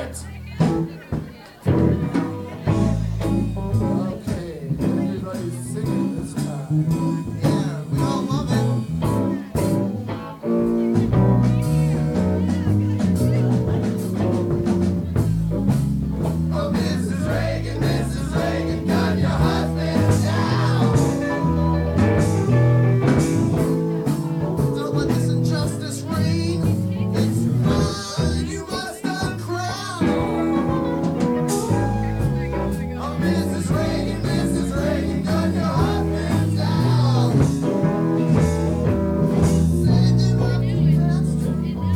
everybody's singing this time. Yeah, we all love it. Oh, Mrs. Reagan, got your husband down. Don't let this injustice reign. It's mine, you must uncrown. Oh, Mrs. Reagan, got your husband down. Send him up to pasture.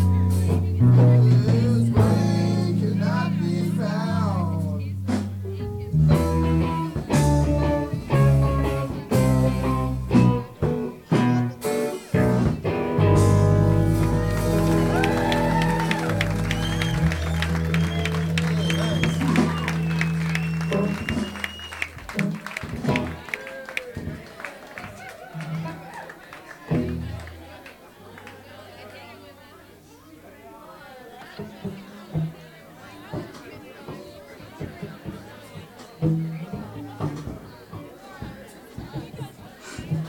His brain cannot be found. Thanks.